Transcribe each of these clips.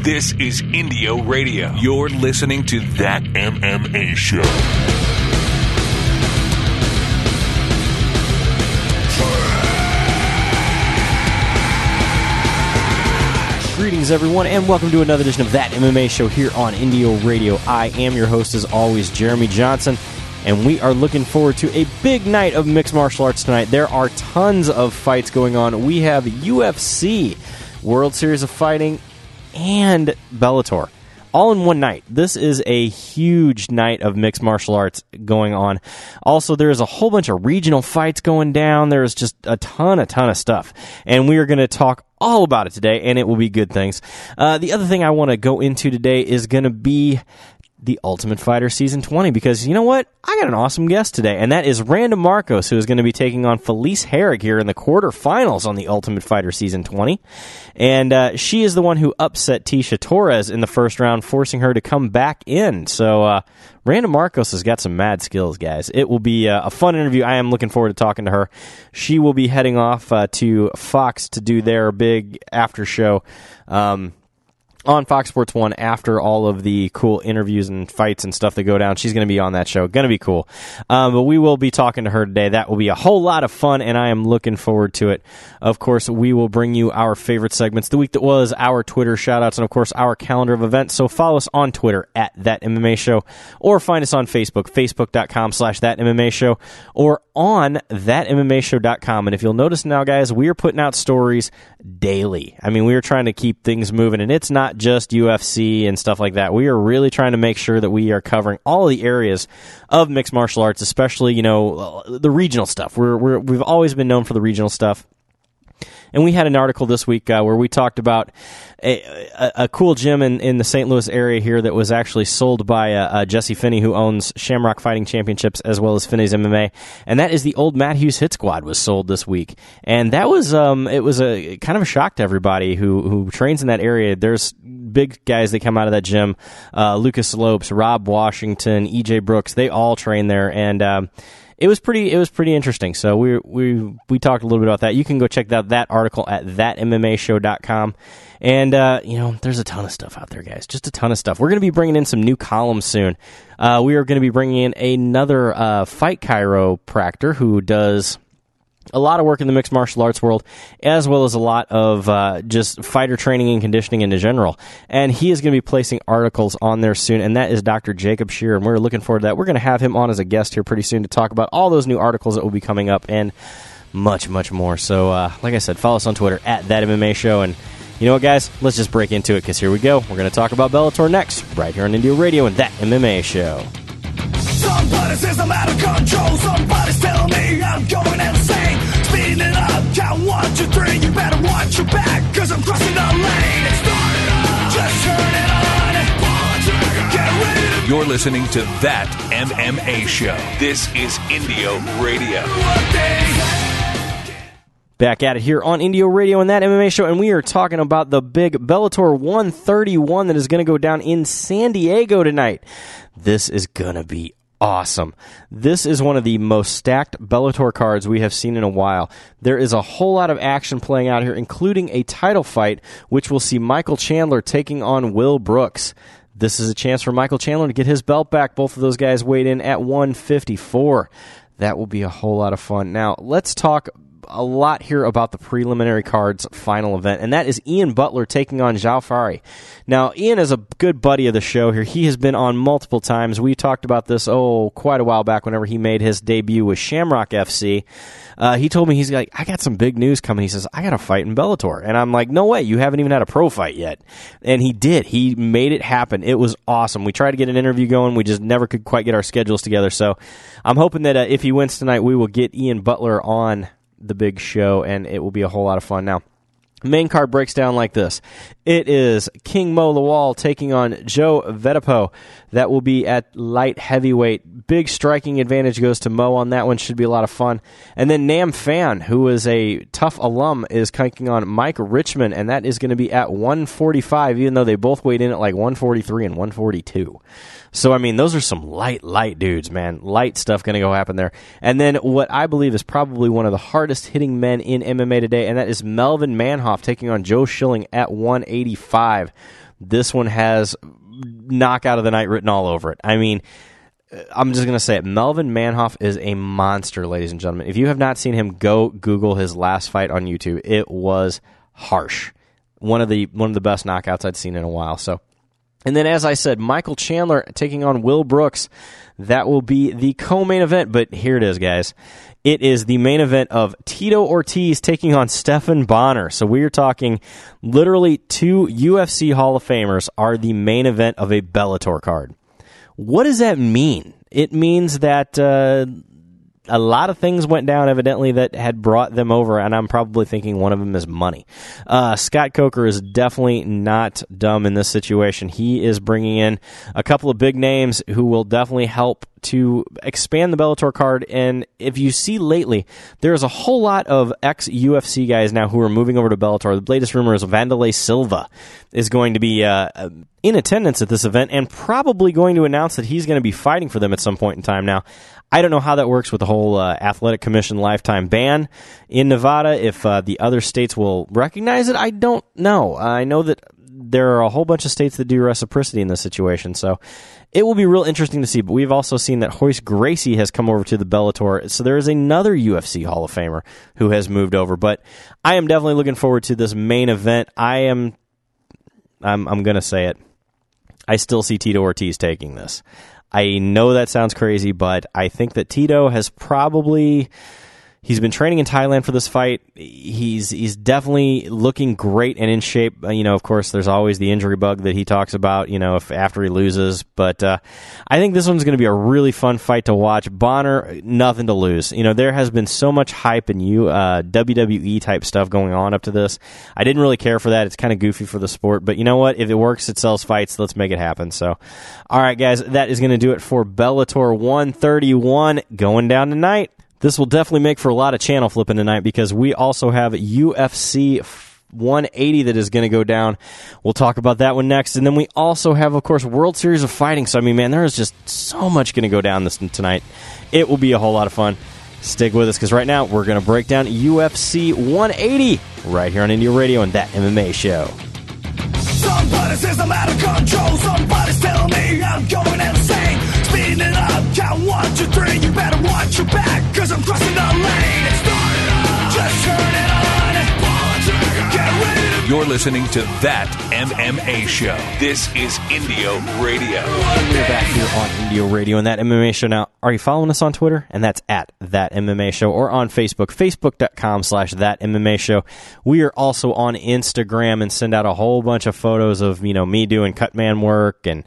This is Indio Radio. You're listening to That MMA Show. Greetings, everyone, and welcome to another edition of That MMA Show here on Indio Radio. I am your host, as always, Jeremy Johnson, and we are looking forward to a big night of mixed martial arts tonight. There are tons of fights going on. We have UFC, World Series of Fighting, and Bellator, all in one night. This is a huge night of mixed martial arts going on. Also, there is a whole bunch of regional fights going down. There is just a ton of stuff. And we are going to talk all about it today, and it will be good things. The other thing I want to go into today is going to be the Ultimate Fighter Season 20, because you know what? I got an awesome guest today, and that is Randa Markos, who is going to be taking on Felice Herrig here in the quarterfinals on the Ultimate Fighter Season 20. And she is the one who upset Tecia Torres in the first round, forcing her to come back in. So Randa Markos has got some mad skills, guys. It will be a fun interview. I am looking forward to talking to her. She will be heading off to Fox to do their big after show on Fox Sports 1 after all of the cool interviews and fights and stuff that go down. She's going to be on that show. Going to be cool. But we will be talking to her today. That will be a whole lot of fun, and I am looking forward to it. Of course, we will bring you our favorite segments, the week that was, our Twitter shoutouts, and of course, our calendar of events. So follow us on Twitter at That MMA Show, or find us on Facebook, facebook.com/ThatMMA Show, or on ThatMMAShow.com. And if you'll notice now, guys, we are putting out stories daily. I mean, we are trying to keep things moving, and it's not just UFC and stuff like that. We are really trying to make sure that we are covering all the areas of mixed martial arts, especially, you know, the regional stuff. We've always been known for the regional stuff. And we had an article this week where we talked about a cool gym in the St. Louis area here that was actually sold by Jesse Finney, who owns Shamrock Fighting Championships as well as Finney's MMA. And that is the old Matt Hughes Hit Squad was sold this week. And that was it was a kind of a shock to everybody who trains in that area. There's big guys that come out of that gym, Lucas Slopes, Rob Washington, EJ Brooks. They all train there, and it was pretty interesting. So we talked a little bit about that. You can go check out that article at thatmmashow.com. And you know, there's a ton of stuff out there, guys. Just a ton of stuff. We're going to be bringing in some new columns soon. We are going to be bringing in another fight chiropractor who does a lot of work in the mixed martial arts world, as well as a lot of just fighter training and conditioning in general. And he is going to be placing articles on there soon, and that is Dr. Jacob Shear, and we're looking forward to that. We're going to have him on as a guest here pretty soon to talk about all those new articles that will be coming up and much, much more. So, like I said, follow us on Twitter at ThatMMA Show. And you know what, guys? Let's just break into it, because here we go. We're going to talk about Bellator next, right here on Indio Radio and That MMA Show. Somebody says I'm out of control. Somebody's telling me I'm going insane. Speeding it up, count 1, 2, 3. You better watch your back, cause I'm crossing the lane. Start it up, just turn it on. Get ready to You're listening to That MMA Show. This is Indio Radio. Back at it here on Indio Radio and That MMA Show, and we are talking about the big Bellator 131 that is going to go down in San Diego tonight. This is going to be awesome. This is one of the most stacked Bellator cards we have seen in a while. There is a whole lot of action playing out here, including a title fight, which will see Michael Chandler taking on Will Brooks. This is a chance for Michael Chandler to get his belt back. Both of those guys weighed in at 154. That will be a whole lot of fun. Now, let's talk a lot here about the preliminary card's final event, and that is Ian Butler taking on Zhao Fari. Now, Ian is a good buddy of the show here. He has been on multiple times. We talked about this, quite a while back whenever he made his debut with Shamrock FC. He told me, he's like, I got some big news coming. He says, I got a fight in Bellator. And I'm like, no way, you haven't even had a pro fight yet. And he did. He made it happen. It was awesome. We tried to get an interview going. We just never could quite get our schedules together. So I'm hoping that if he wins tonight, we will get Ian Butler on the big show, and it will be a whole lot of fun. Now, main card breaks down like this. It is King Mo Lawal taking on Joe Vetipo. That will be at light heavyweight. Big striking advantage goes to Mo on that one. Should be a lot of fun. And then Nam Phan, who is a tough alum, is taking on Mike Richmond, and that is going to be at 145, even though they both weighed in at like 143 and 142. So, I mean, those are some light dudes, man. Light stuff going to go happen there. And then what I believe is probably one of the hardest hitting men in MMA today, and that is Melvin Manhoff taking on Joe Schilling at 185. this one has knockout of the night written all over it. I mean, I'm just going to say it. Melvin Manhoef is a monster, ladies and gentlemen. If you have not seen him, go Google his last fight on YouTube. It was harsh. One of the best knockouts I'd seen in a while. So, and then as I said, Michael Chandler taking on Will Brooks. That will be the co-main event, but here it is, guys. It is the main event of Tito Ortiz taking on Stephan Bonnar. So we are talking literally 2 UFC Hall of Famers are the main event of a Bellator card. What does that mean? It means that a lot of things went down, evidently, that had brought them over, and I'm probably thinking one of them is money. Scott Coker is definitely not dumb in this situation. He is bringing in a couple of big names who will definitely help to expand the Bellator card, and if you see lately, there's a whole lot of ex-UFC guys now who are moving over to Bellator. The latest rumor is Vanderlei Silva is going to be in attendance at this event and probably going to announce that he's going to be fighting for them at some point in time. Now, I don't know how that works with the whole Athletic Commission lifetime ban in Nevada, if the other states will recognize it. I don't know. I know that there are a whole bunch of states that do reciprocity in this situation, so it will be real interesting to see. But we've also seen that Royce Gracie has come over to the Bellator, so there is another UFC Hall of Famer who has moved over. But I am definitely looking forward to this main event. I'm going to say it. I still see Tito Ortiz taking this. I know that sounds crazy, but I think that Tito has probably... He's been training in Thailand for this fight. He's definitely looking great and in shape. Of course, there's always the injury bug that he talks about, if after he loses. But I think this one's going to be a really fun fight to watch. Bonnar, nothing to lose. There has been so much hype and WWE type stuff going on up to this. I didn't really care for that. It's kind of goofy for the sport. But you know what? If it works, it sells fights. Let's make it happen. So, all right, guys, that is going to do it for Bellator 131 going down tonight. This will definitely make for a lot of channel flipping tonight because we also have UFC 180 that is going to go down. We'll talk about that one next. And then we also have, of course, World Series of Fighting. So, there is just so much going to go down this tonight. It will be a whole lot of fun. Stick with us because right now we're going to break down UFC 180 right here on Indio Radio and That MMA Show. Somebody says I'm out of control. Somebody's telling me I'm going insane. Speeding it up, count 1, 2, 3. You better watch your back, cause I'm crossing the lane. Start it up, just turn it on. Get ready to... You're listening to That MMA Show. This is Indio Radio. We're back here on Indio Radio and That MMA Show. Now, are you following us on Twitter? And that's at That MMA Show, or on Facebook, facebook.com/That MMA Show. We are also on Instagram and send out a whole bunch of photos of, me doing cut man work and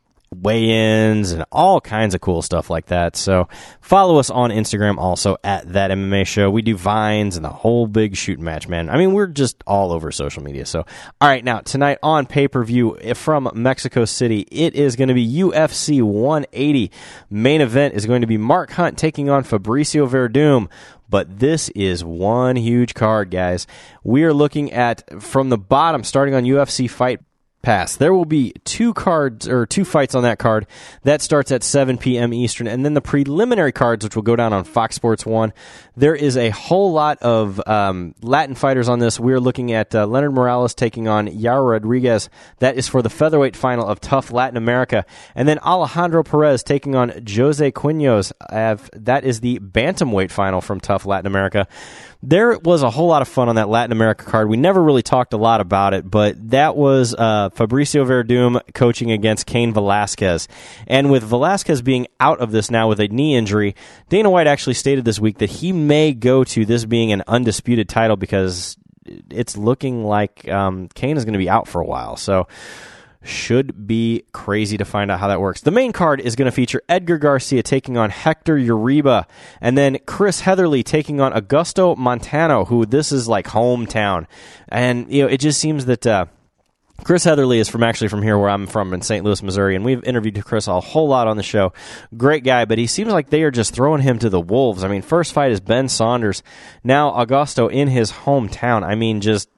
weigh-ins and all kinds of cool stuff like that. So follow us on Instagram also at That MMA Show. We do Vines and the whole big shooting match, man. We're just all over social media. So, all right, now tonight on pay-per-view from Mexico City, it is going to be UFC 180. Main event is going to be Mark Hunt taking on Fabricio Verdum. But this is one huge card, guys. We are looking at, from the bottom, starting on UFC Fight Pass. There will be 2 fights on that card. That starts at 7 p.m. Eastern. And then the preliminary cards, which will go down on Fox Sports 1. There is a whole lot of Latin fighters on this. We're looking at Leonard Morales taking on Yair Rodriguez. That is for the featherweight final of Tough Latin America. And then Alejandro Perez taking on Jose Quinones. That is the bantamweight final from Tough Latin America. There was a whole lot of fun on that Latin America card. We never really talked a lot about it, but that was Fabricio Verdum coaching against Cain Velasquez. And with Velasquez being out of this now with a knee injury, Dana White actually stated this week that he may go to this being an undisputed title because it's looking like Cain is going to be out for a while. So should be crazy to find out how that works. The main card is going to feature Edgar Garcia taking on Hector Uribe, and then Chris Heatherly taking on Augusto Montano, who this is like hometown. And it just seems that Chris Heatherly is from here where I'm from in St. Louis, Missouri, and we've interviewed Chris a whole lot on the show. Great guy, but he seems like they are just throwing him to the wolves. First fight is Ben Saunders. Now Augusto in his hometown. Just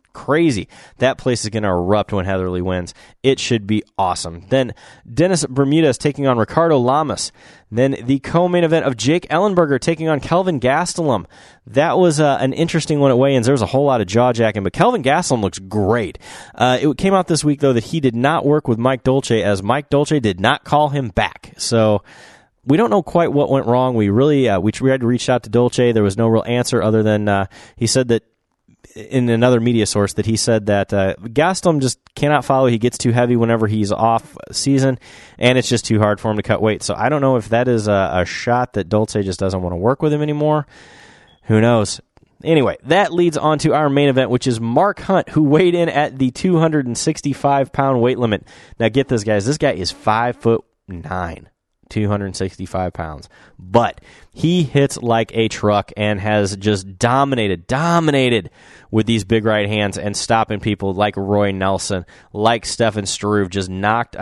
crazy. That place is going to erupt when Heatherly wins. It should be awesome. Then Dennis Bermudez taking on Ricardo Lamas. Then the co-main event of Jake Ellenberger taking on Kelvin Gastelum. That was an interesting one at weigh-ins. There was a whole lot of jaw-jacking, but Kelvin Gastelum looks great. It came out this week, though, that he did not work with Mike Dolce, as Mike Dolce did not call him back. So we don't know quite what went wrong. We tried to reach out to Dolce. There was no real answer other than he said that in another media source that he said that Gastelum just cannot follow. He gets too heavy whenever he's off season, and it's just too hard for him to cut weight. So I don't know if that is a shot that Dolce just doesn't want to work with him anymore. Who knows? Anyway, that leads on to our main event, which is Mark Hunt, who weighed in at the 265-pound weight limit. Now get this, guys. This guy is 5'9". 265 pounds. But he hits like a truck and has just dominated with these big right hands and stopping people like Roy Nelson, like Stefan Struve, just knocked,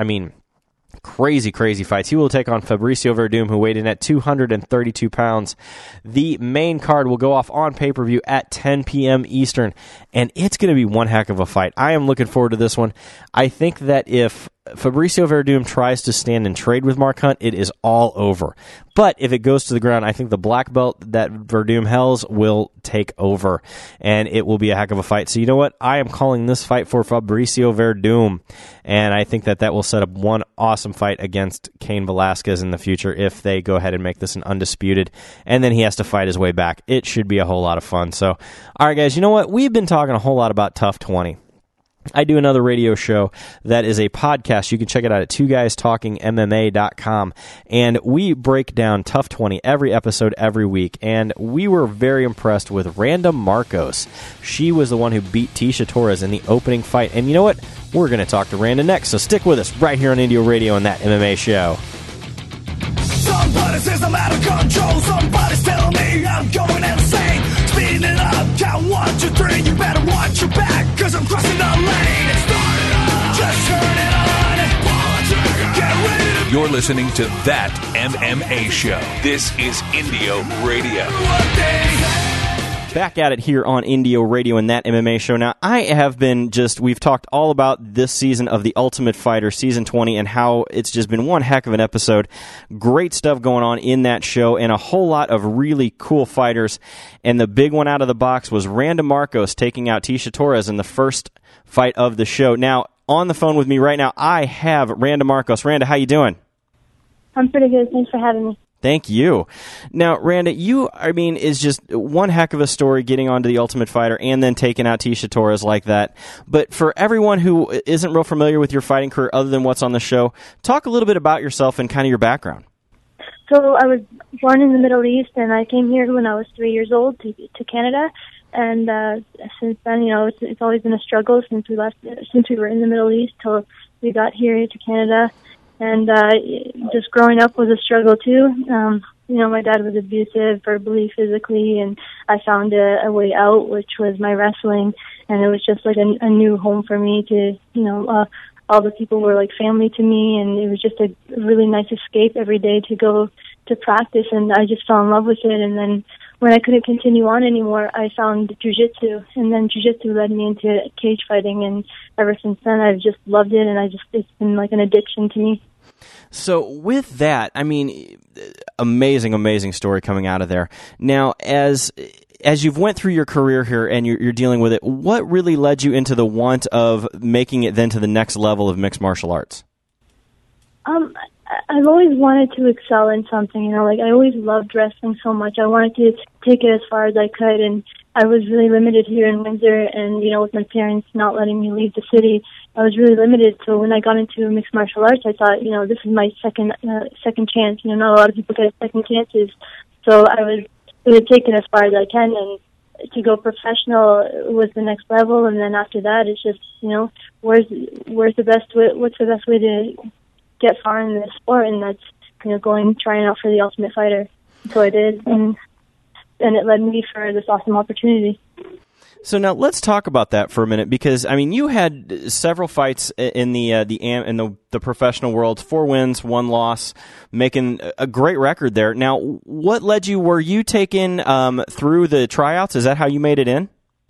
crazy fights. He will take on Fabricio Verdum, who weighed in at 232 pounds. The main card will go off on pay-per-view at 10 p.m. Eastern, and it's going to be one heck of a fight. I am looking forward to this one. I think that if Fabricio Verdum tries to stand and trade with Mark Hunt, it is all over. But if it goes to the ground, I think the black belt that Verdum holds will take over, and it will be a heck of a fight. So you know what? I am calling this fight for Fabricio Verdum, and I think that will set up one awesome fight against Cain Velasquez in the future if they go ahead and make this an undisputed, and then he has to fight his way back. It should be a whole lot of fun. So, all right, guys, you know what? We've been talking a whole lot about Tough 20. I do another radio show that is a podcast. You can check it out at twoguystalkingmma.com. And we break down Tough 20 every episode, every week. And we were very impressed with Randa Marcos. She was the one who beat Tecia Torres in the opening fight. And you know what? We're going to talk to Randa next. So stick with us right here on Indio Radio and That MMA Show. Somebody says I'm out of control. Somebody's telling me I'm going insane. Speeding it up, count 1, 2, 3. You better watch your back, cause I'm crossing the lane. Start it up, just turn it on and pull the trigger. Get ready to You're listening to That MMA Show. This is Indio Radio. Back at it here on Indio Radio and That MMA Show. Now, I have been we've talked all about this season of The Ultimate Fighter, Season 20, and how it's just been one heck of an episode. Great stuff going on in that show, and a whole lot of really cool fighters. And the big one out of the box was Randa Marcos taking out Tecia Torres in the first fight of the show. Now, on the phone with me right now, I have Randa Marcos. Randa, how you doing? I'm pretty good. Thanks for having me. Thank you. Now, Randa, is just one heck of a story getting onto The Ultimate Fighter and then taking out Tecia Torres like that. But for everyone who isn't real familiar with your fighting career other than what's on the show, talk a little bit about yourself and kind of your background. So I was born in the Middle East, and I came here when I was 3 years old to Canada. And since then, it's always been a struggle since we were in the Middle East till we got here to Canada. And just growing up was a struggle too. My dad was abusive verbally, physically, and I found a way out, which was my wrestling. And it was just like a new home for me to, all the people were like family to me, and it was just a really nice escape every day to go to practice. And I just fell in love with it. And then when I couldn't continue on anymore, I found jiu-jitsu, and then jiu-jitsu led me into cage fighting. And ever since then, I've just loved it, and it's been like an addiction to me. So with that, amazing story coming out of there. Now, as you've went through your career here and you're dealing with it, what really led you into the want of making it then to the next level of mixed martial arts? I've always wanted to excel in something, I always loved wrestling so much. I wanted to take it as far as I could, and I was really limited here in Windsor, and, with my parents not letting me leave the city, I was really limited. So when I got into mixed martial arts, I thought, this is my second chance. Not a lot of people get second chances. So I was going to take it as far as I can, and to go professional was the next level. And then after that, it's just, what's the best way to get far in this sport? And that's, trying out for the Ultimate Fighter. So I did, and it led me for this awesome opportunity. So now let's talk about that for a minute, because you had several fights in the professional world, 4 wins, 1 loss, making a great record there. Now, what led you? Were you taken through the tryouts? Is that how you made it in?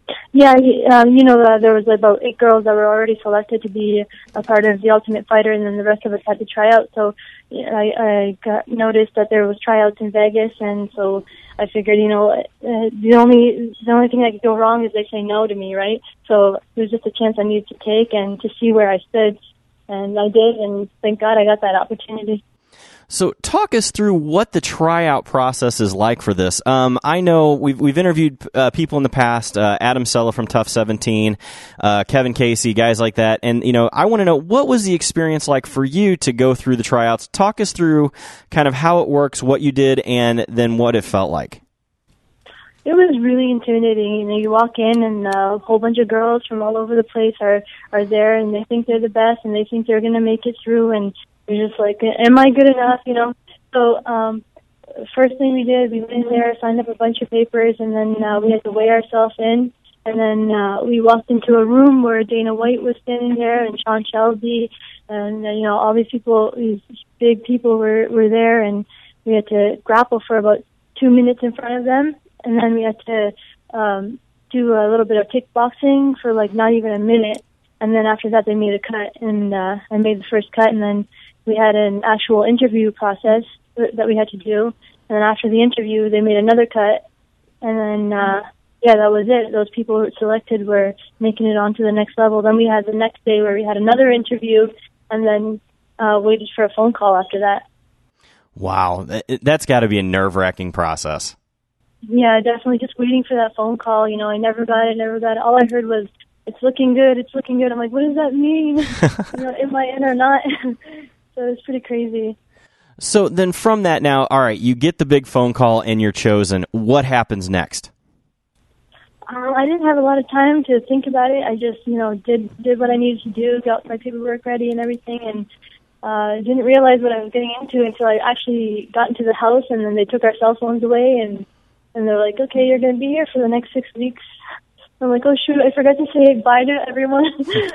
Yeah, there was about 8 girls that were already selected to be a part of the Ultimate Fighter, and then the rest of us had to try out. So I got noticed that there was tryouts in Vegas, and so I figured, the only thing that could go wrong is they say no to me, right? So it was just a chance I needed to take and to see where I stood, and I did, and thank God I got that opportunity. So talk us through what the tryout process is like for this. I know we've interviewed people in the past, Adam Sella from Tough 17, Kevin Casey, guys like that. And, I want to know, what was the experience like for you to go through the tryouts? Talk us through kind of how it works, what you did, and then what it felt like. It was really intimidating. You walk in and a whole bunch of girls from all over the place are there, and they think they're the best, and they think they're going to make it through, and you're just like, am I good enough, So first thing we did, we went in there, signed up a bunch of papers, and then we had to weigh ourselves in. And then we walked into a room where Dana White was standing there, and Sean Shelby, and, all these people, these big people were there, and we had to grapple for about 2 minutes in front of them. And then we had to do a little bit of kickboxing for, not even a minute. And then after that, they made a cut, and I made the first cut, and then we had an actual interview process that we had to do. And then after the interview, they made another cut. And then, that was it. Those people who were selected were making it on to the next level. Then we had the next day where we had another interview, and then waited for a phone call after that. Wow. That's got to be a nerve-wracking process. Yeah, definitely just waiting for that phone call. I never got it. All I heard was, it's looking good. I'm like, what does that mean? Am I in or not? So it's pretty crazy. So then from that now, all right, you get the big phone call and you're chosen. What happens next? I didn't have a lot of time to think about it. I just, did what I needed to do, got my paperwork ready and everything, and didn't realize what I was getting into until I actually got into the house, and then they took our cell phones away, and they're like, okay, you're going to be here for the next 6 weeks. I'm like, oh, shoot, I forgot to say bye to everyone.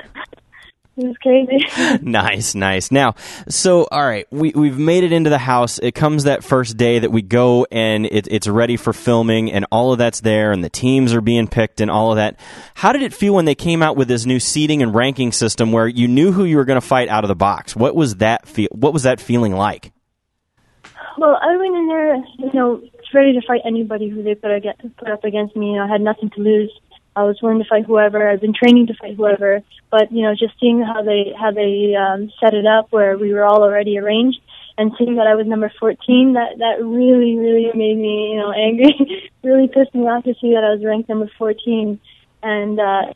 It was crazy. Nice. Now, so, all right, we've made it into the house. It comes that first day that we go, and it's ready for filming, and all of that's there, and the teams are being picked and all of that. How did it feel when they came out with this new seating and ranking system where you knew who you were going to fight out of the box? What was that feeling like? Well, I went in there, ready to fight anybody who they put up against me. I had nothing to lose. I was willing to fight whoever. I've been training to fight whoever, but just seeing how they set it up, where we were all already arranged, and seeing that I was number 14, that really, really made me angry. Really pissed me off to see that I was ranked number 14, and that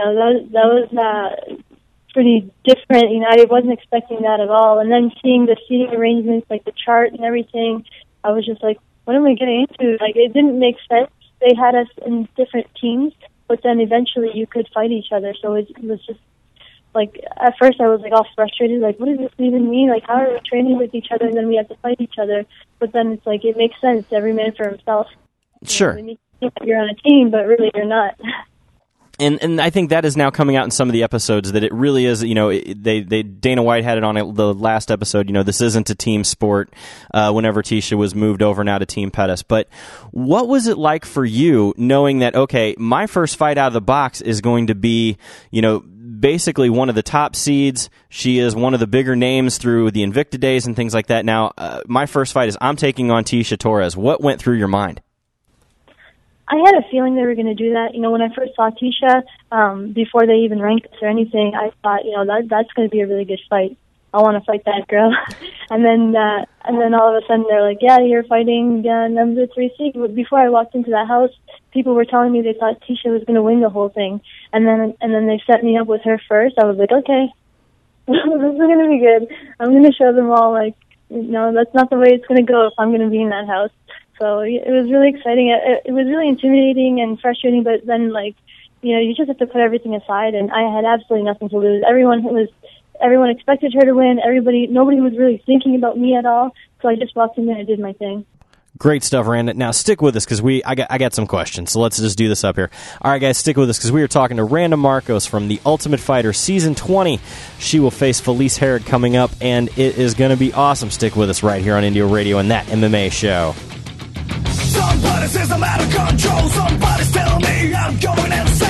was pretty different. I wasn't expecting that at all. And then seeing the seating arrangements, like the chart and everything, I was just like, what am I getting into? It didn't make sense. They had us in different teams, but then eventually you could fight each other. So it was just, at first I was, all frustrated, what does this even mean? How are we training with each other and then we have to fight each other? But then it's it makes sense, every man for himself. Sure. You think you're on a team, but really you're not. And I think that is now coming out in some of the episodes, that it really is, Dana White had it on the last episode, this isn't a team sport, whenever Tisha was moved over now to Team Pettis. But what was it like for you knowing that, okay, my first fight out of the box is going to be, basically one of the top seeds. She is one of the bigger names through the Invicta days and things like that. Now, my first fight is I'm taking on Tisha Torres. What went through your mind? I had a feeling they were going to do that. When I first saw Tisha, before they even ranked us or anything, I thought, that's going to be a really good fight. I want to fight that girl. and then all of a sudden they're like, yeah, you're fighting number 3 seed. Before I walked into that house, people were telling me they thought Tisha was going to win the whole thing. And then they set me up with her first. I was like, okay, this is going to be good. I'm going to show them all, that's not the way it's going to go if I'm going to be in that house. So it was really exciting. It was really intimidating and frustrating, but then, you just have to put everything aside, and I had absolutely nothing to lose. Everyone expected her to win. Nobody was really thinking about me at all, so I just walked in there and did my thing. Great stuff, Randa. Now, stick with us, because I got some questions, so let's just do this up here. All right, guys, stick with us, because we are talking to Randa Markos from The Ultimate Fighter Season 20. She will face Felice Herrig coming up, and it is going to be awesome. Stick with us right here on Indio Radio and That MMA Show. Somebody says I'm out of control. Somebody's telling me I'm going insane.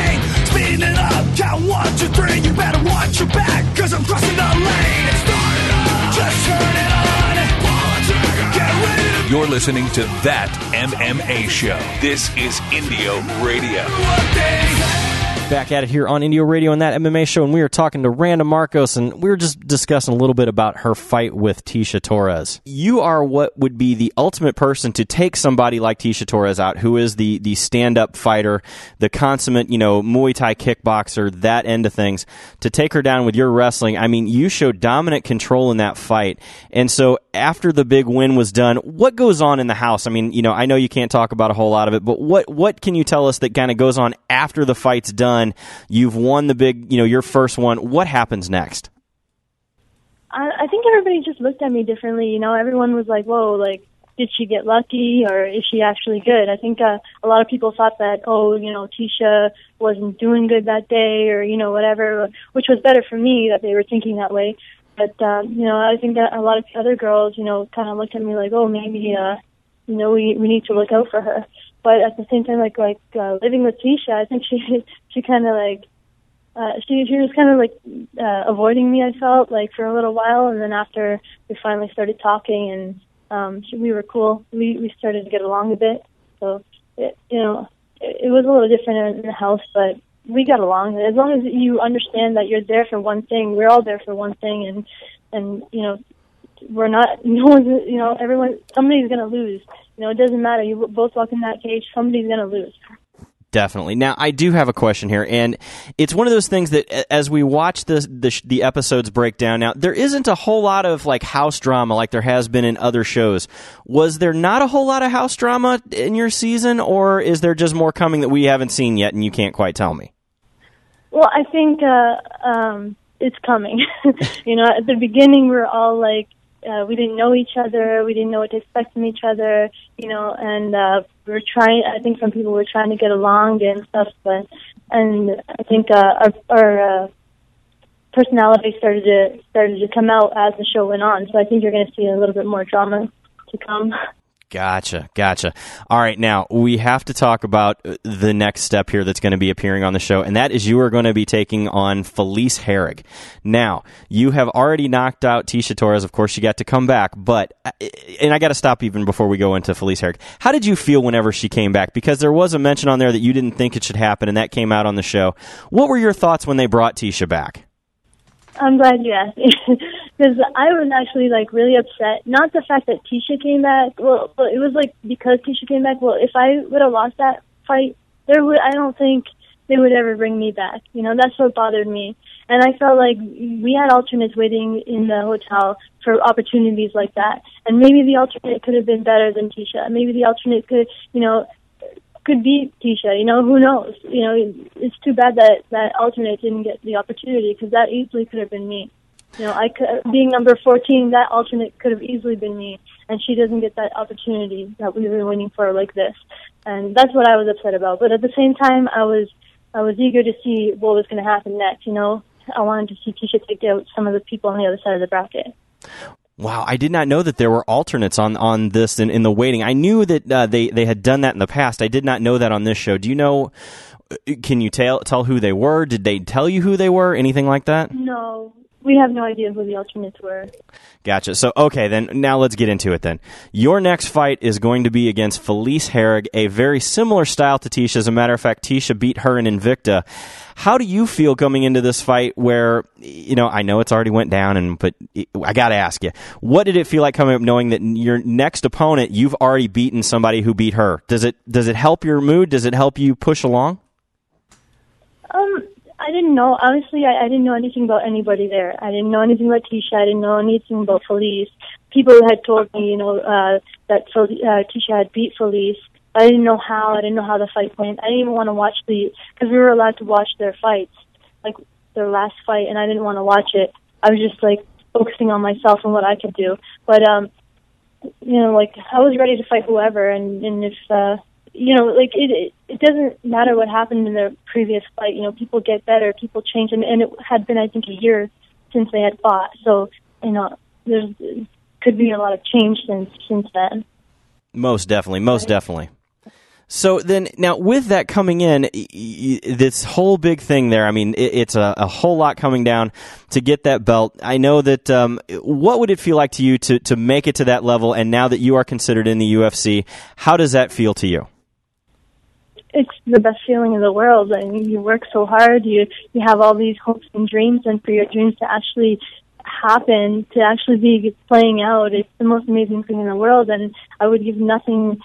Count 1, 2, 3, you better watch your back, cause I'm crossing the lane. Start it up, just turn it on. Get ready to You're listening to That MMA Show. This is Indio Radio. Back at it here on Indio Radio and That MMA Show, and we are talking to Randa Markos, and we were just discussing a little bit about her fight with Tecia Torres. You are what would be the ultimate person to take somebody like Tecia Torres out, who is the stand-up fighter, the consummate, Muay Thai kickboxer, that end of things, to take her down with your wrestling. I mean, you showed dominant control in that fight, and so after the big win was done, what goes on in the house? I mean, I know you can't talk about a whole lot of it, but what can you tell us that kind of goes on after the fight's done? You've won the big, your first one. What happens next? I think everybody just looked at me differently. Everyone was like, whoa, like, did she get lucky or is she actually good? I think a lot of people thought that, Tecia wasn't doing good that day or, whatever, which was better for me that they were thinking that way. But, I think that a lot of other girls, kind of looked at me like, oh, maybe, we need to look out for her. But at the same time, like living with Tecia, I think she kind of she was kind of avoiding me. I felt like for a little while, and then after we finally started talking, and we were cool. We started to get along a bit. So it was a little different in the house, but we got along. As long as you understand that you're there for one thing, we're all there for one thing, and we're not. No one's. Everyone. Somebody's gonna lose. It doesn't matter. You both walk in that cage, somebody's going to lose. Definitely. Now, I do have a question here, and it's one of those things that as we watch the episodes break down, now, there isn't a whole lot of house drama like there has been in other shows. Was there not a whole lot of house drama in your season, or is there just more coming that we haven't seen yet and you can't quite tell me? Well, I think it's coming. At the beginning, we were all we didn't know each other. We didn't know what to expect from each other, and we were trying. I think some people were trying to get along and stuff, and I think our personality started to come out as the show went on. So I think you're going to see a little bit more drama to come. Gotcha. All right, now, we have to talk about the next step here that's going to be appearing on the show, and that is you are going to be taking on Felice Herrig. Now, you have already knocked out Tecia Torres. Of course, she got to come back, and I got to stop even before we go into Felice Herrig. How did you feel whenever she came back? Because there was a mention on there that you didn't think it should happen, and that came out on the show. What were your thoughts when they brought Tecia back? I'm glad you asked me, because I was actually really upset. Not the fact that Tecia came back. Well, it was because Tecia came back. Well, if I would have lost that fight, I don't think they would ever bring me back. That's what bothered me. And I felt like we had alternates waiting in the hotel for opportunities like that. And maybe the alternate could have been better than Tecia. Maybe the alternate could beat Tecia, who knows? It's too bad that alternate didn't get the opportunity, because that easily could have been me. Being number 14, that alternate could have easily been me, and she doesn't get that opportunity that we were waiting for like this. And that's what I was upset about. But at the same time, I was eager to see what was going to happen next, I wanted to see Tecia take out some of the people on the other side of the bracket. Wow, I did not know that there were alternates on this in the waiting. I knew that they had done that in the past. I did not know that on this show. Do you know, can you tell who they were? Did they tell you who they were? Anything like that? No, we have no idea who the alternates were. Gotcha. So, okay, then now let's get into it then. Your next fight is going to be against Felice Herrig, a very similar style to Tecia. As a matter of fact, Tecia beat her in Invicta. How do you feel coming into this fight where, I know it's already went down, but I got to ask you, what did it feel like coming up knowing that your next opponent, you've already beaten somebody who beat her? Does it help your mood? Does it help you push along? I didn't know. Honestly, I didn't know anything about anybody there. I didn't know anything about Tecia. I didn't know anything about Felice. People had told me, that Tecia had beat Felice. I didn't know how. I didn't know how the fight went. I didn't even want to watch because we were allowed to watch their fights, their last fight, and I didn't want to watch it. I was just focusing on myself and what I could do. But I was ready to fight whoever, and if it doesn't matter what happened in their previous fight. People get better, people change, and it had been, I think, a year since they had fought. So there could be a lot of change since then. Most definitely. So then, now with that coming in, this whole big thing there, I mean, it's a whole lot coming down to get that belt. I know that, what would it feel like to you to make it to that level, and now that you are considered in the UFC, how does that feel to you? It's the best feeling in the world. I mean, you work so hard, you have all these hopes and dreams, and for your dreams to actually happen, to actually be playing out, it's the most amazing thing in the world. And I would give nothing,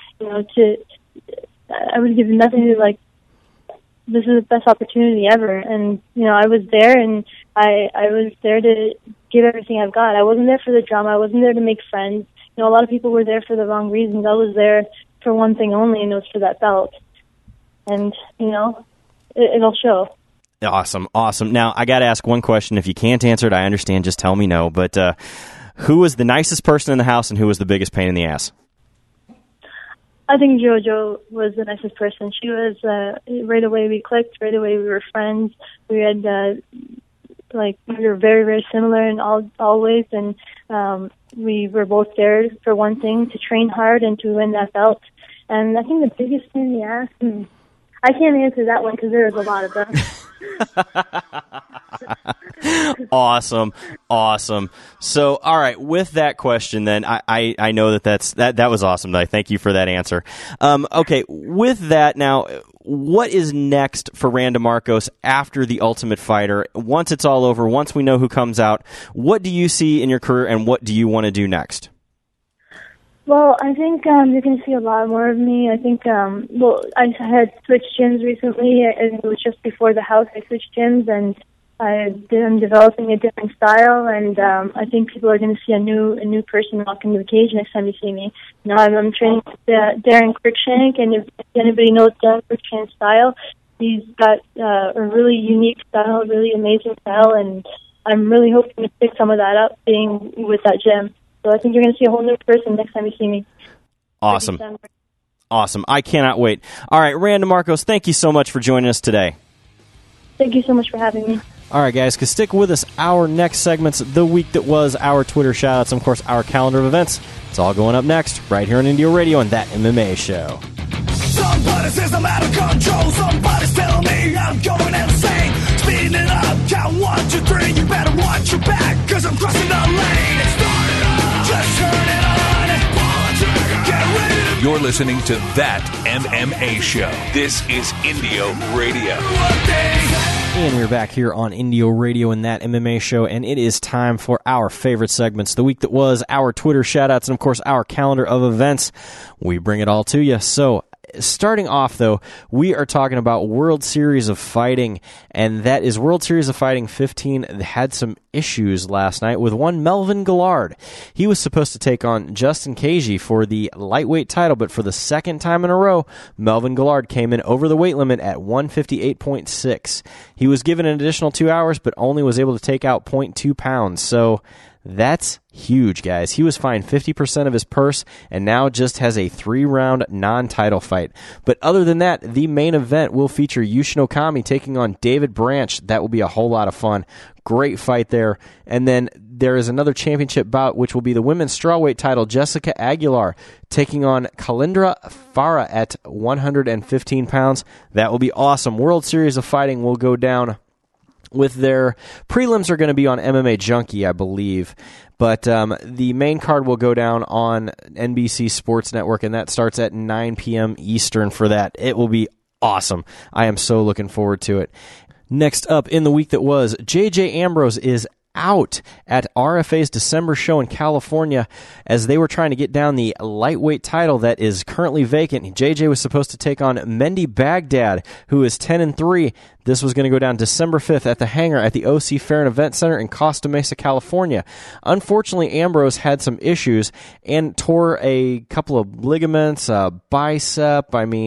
like, this is the best opportunity ever. And, I was there, and I was there to give everything I've got. I wasn't there for the drama. I wasn't there to make friends. A lot of people were there for the wrong reasons. I was there for one thing only, and it was for that belt. And, it'll show. Awesome. Now, I got to ask one question. If you can't answer it, I understand. Just tell me no. But who was the nicest person in the house, and who was the biggest pain in the ass? I think JoJo was the nicest person. She was, right away we clicked, right away we were friends. We had, we were very, very similar in all ways, and we were both there for one thing, to train hard and to win that belt. And I think the biggest pain in the ass, I can't answer that one because there was a lot of them. Awesome. So, all right, with that question, then I know that was awesome. I thank you for that answer. Okay, with that now, what is next for Randa Markos after The Ultimate Fighter? Once it's all over, once we know who comes out, what do you see in your career, and what do you want to do next? Well, I think you're going to see a lot more of me. I think, I had switched gyms recently, and it was just before the house I switched gyms, and I'm developing a different style, and I think people are going to see a new person walk into the cage next time you see me. I'm training with Darren Cruikshank, and if anybody knows Darren Cruikshank's style, he's got a really unique style, really amazing style, and I'm really hoping to pick some of that up being with that gym. So I think you're going to see a whole new person next time you see me. Awesome. I cannot wait. All right, Randa Markos, thank you so much for joining us today. Thank you so much for having me. All right, guys, stick with us. Our next segment's The Week That Was, our Twitter shoutouts, and, of course, our calendar of events. It's all going up next, right here on Indio Radio and That MMA Show. Somebody says I'm out of control. Somebody's telling me I'm going insane. Speeding it up, count 1, 2, 3. You better watch your back, cause I'm crossing the lane. It started up, just turn it on. Get ready to... You're listening to That MMA Show. This is Indio Radio. And we're back here on Indio Radio and That MMA Show, and it is time for our favorite segments, The Week That Was, our Twitter shoutouts, and, of course, our calendar of events. We bring it all to you. So, starting off, though, we are talking about World Series of Fighting, and that is World Series of Fighting 15 had some issues last night with one Melvin Guillard. He was supposed to take on Justin Cagey for the lightweight title, but for the second time in a row, Melvin Guillard came in over the weight limit at 158.6. He was given an additional 2 hours, but only was able to take out 0.2 pounds, so that's huge, guys. He was fined 50% of his purse and now just has a 3-round non-title fight. But other than that, the main event will feature Yushin Okami taking on David Branch. That will be a whole lot of fun. Great fight there. And then there is another championship bout, which will be the women's strawweight title. Jessica Aguilar taking on Kalindra Farah at 115 pounds. That will be awesome. World Series of Fighting will go down with their prelims are going to be on MMA Junkie, I believe. But the main card will go down on NBC Sports Network, and that starts at 9 p.m. Eastern for that. It will be awesome. I am so looking forward to it. Next up in the week that was, J.J. Ambrose is out at RFA's December show in California as they were trying to get down the lightweight title that is currently vacant. JJ was supposed to take on Mendy Baghdad, who is 10-3. This was going to go down December 5th at the Hangar at the OC Fair and Event Center in Costa Mesa, California. Unfortunately, Ambrose had some issues and tore a couple of ligaments, bicep,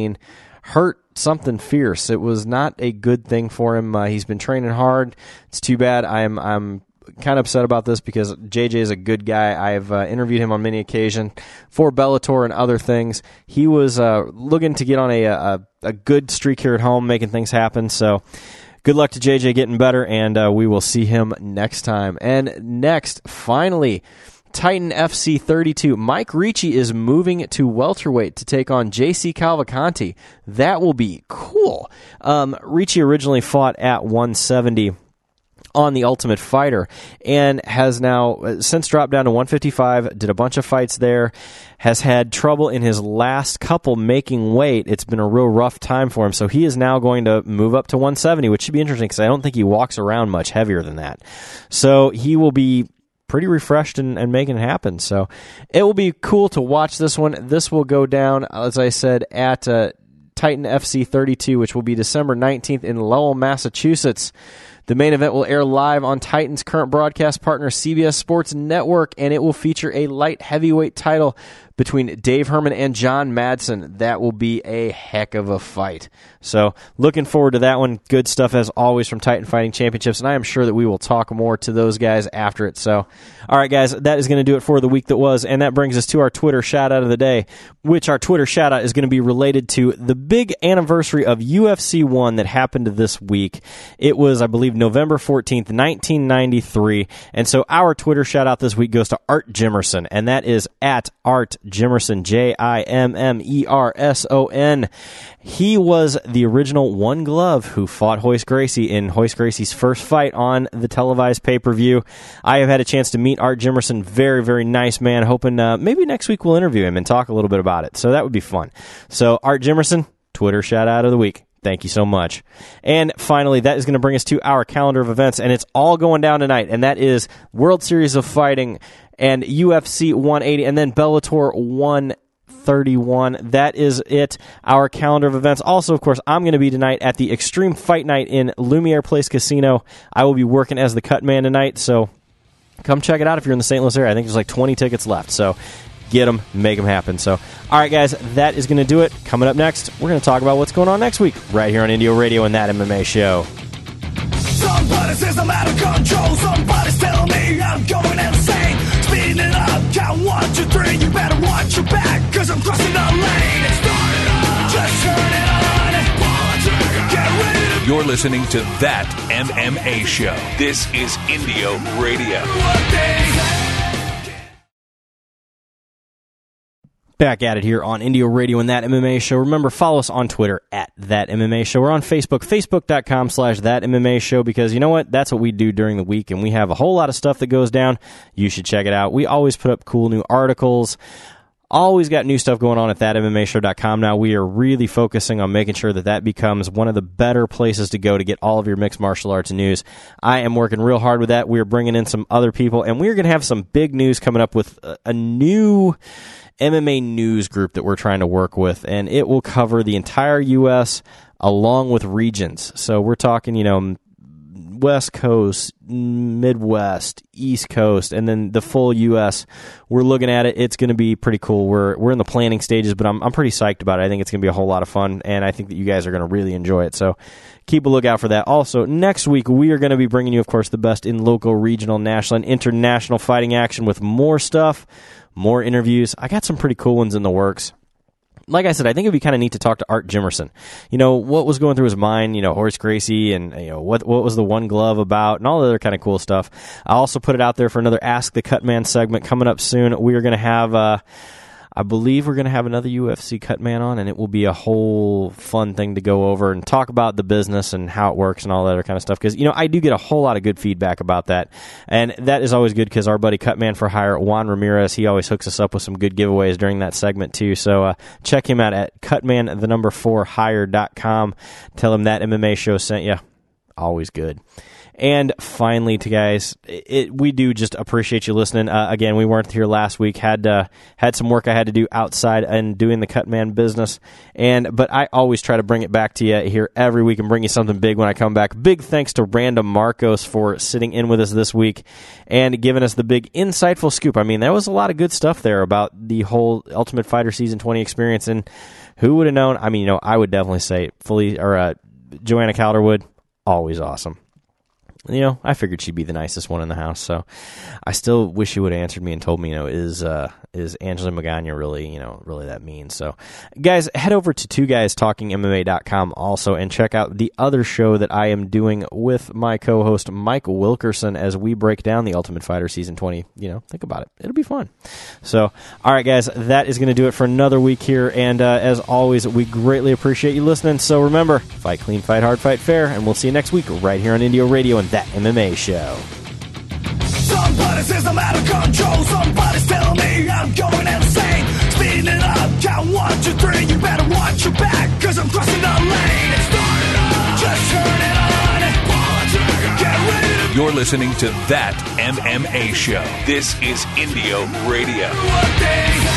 hurt something fierce. It was not a good thing for him. He's been training hard. It's too bad. I'm kind of upset about this because JJ is a good guy. I've interviewed him on many occasions for Bellator and other things. He was looking to get on a good streak here at home, making things happen. So good luck to JJ getting better, and we will see him next time. And next, finally, Titan FC 32. Mike Ricci is moving to welterweight to take on JC Cavalcanti. That will be cool. Ricci originally fought at 170 on the Ultimate Fighter and has now since dropped down to 155, did a bunch of fights there, has had trouble in his last couple making weight. It's been a real rough time for him, so he is now going to move up to 170, which should be interesting because I don't think he walks around much heavier than that. So he will be pretty refreshed and making it happen. So it will be cool to watch this one. This will go down, as I said, at Titan FC 32, which will be December 19th in Lowell, Massachusetts. The main event will air live on Titan's current broadcast partner, CBS Sports Network, and it will feature a light heavyweight title between Dave Herman and John Madsen. That will be a heck of a fight. So looking forward to that one. Good stuff as always from Titan Fighting Championships, and I am sure that we will talk more to those guys after it. So, all right, guys, that is going to do it for the week that was, and that brings us to our Twitter shout-out of the day, which our Twitter shout-out is going to be related to the big anniversary of UFC 1 that happened this week. It was, I believe, November 14th, 1993, and so our Twitter shout-out this week goes to Art Jimerson, and that is at Art Jimerson, Jimmerson. He was the original One Glove who fought Royce Gracie in Royce Gracie's first fight on the televised pay-per-view. I have had a chance to meet Art Jimerson. Very, very nice man. Hoping maybe next week we'll interview him and talk a little bit about it. So that would be fun. So Art Jimerson, Twitter shout-out of the week. Thank you so much. And finally, that is going to bring us to our calendar of events, and it's all going down tonight, and that is World Series of Fighting and UFC 180, and then Bellator 131. That is it, our calendar of events. Also, of course, I'm going to be tonight at the Extreme Fight Night in Lumiere Place Casino. I will be working as the cut man tonight, so come check it out if you're in the St. Louis area. I think there's like 20 tickets left, so get them, make them happen. So, all right, guys, that is going to do it. Coming up next, we're going to talk about what's going on next week right here on Indio Radio and That MMA Show. Somebody says I'm out of control. Somebody's telling me I'm going insane. Speeding it up, count 1, 2, 3. You better watch your back, cause I'm crossing the lane. Start it up, just turn it on. Get ready to You're listening to That MMA Show. This is Indio Radio. Back at it here on Indio Radio and That MMA Show. Remember, follow us on Twitter at That MMA Show. We're on Facebook, facebook.com/That MMA Show, because you know what? That's what we do during the week, and we have a whole lot of stuff that goes down. You should check it out. We always put up cool new articles. Always got new stuff going on at thatmmashow.com now. We are really focusing on making sure that that becomes one of the better places to go to get all of your mixed martial arts news. I am working real hard with that. We are bringing in some other people, and we're going to have some big news coming up with a new MMA news group that we're trying to work with, and it will cover the entire U.S. along with regions. So we're talking, West Coast, Midwest, East Coast, and then the full U.S. We're looking at it. It's going to be pretty cool. We're in the planning stages, but I'm pretty psyched about it. I think it's going to be a whole lot of fun, and I think that you guys are going to really enjoy it. So keep a lookout for that. Also, next week, we are going to be bringing you, of course, the best in local, regional, national, and international fighting action with more stuff, more interviews. I got some pretty cool ones in the works. Like I said, I think it'd be kind of neat to talk to Art Jimerson. What was going through his mind, Royce Gracie, and what was the One Glove about, and all the other kind of cool stuff. I also put it out there for another Ask the Cut Man segment coming up soon. We are going to have, I believe we're going to have another UFC cut man on, and it will be a whole fun thing to go over and talk about the business and how it works and all that other kind of stuff. Because, I do get a whole lot of good feedback about that. And that is always good because our buddy Cutman for Hire, Juan Ramirez, he always hooks us up with some good giveaways during that segment too. So check him out at cutman4hire.com. Tell him That MMA Show sent you. Always good. And finally, guys, we do just appreciate you listening. Again, we weren't here last week. Had some work I had to do outside and doing the cut man business. But I always try to bring it back to you here every week and bring you something big when I come back. Big thanks to Random Marcos for sitting in with us this week and giving us the big insightful scoop. I mean, there was a lot of good stuff there about the whole Ultimate Fighter Season 20 experience. And who would have known? I mean, I would definitely say Joanna Calderwood, always awesome. I figured she'd be the nicest one in the house. So I still wish she would have answered me and told me, is Angela Magana really, really that mean? So guys, head over to twoguystalkingmma.com also and check out the other show that I am doing with my co-host Mike Wilkerson as we break down the Ultimate Fighter Season 20. Think about it. It'll be fun. So, all right, guys, that is going to do it for another week here. And as always, we greatly appreciate you listening. So remember, fight clean, fight hard, fight fair, and we'll see you next week right here on Indio Radio and That MMA Show. Somebody says I'm out of control. Somebody's telling me I'm going insane. Speeding it up, count 1, 2, 3. You better watch your back, cause I'm crossing the lane. Start it up, just turn it on. Get ready to You're listening to That MMA Show. This is Indio Radio. do a thing.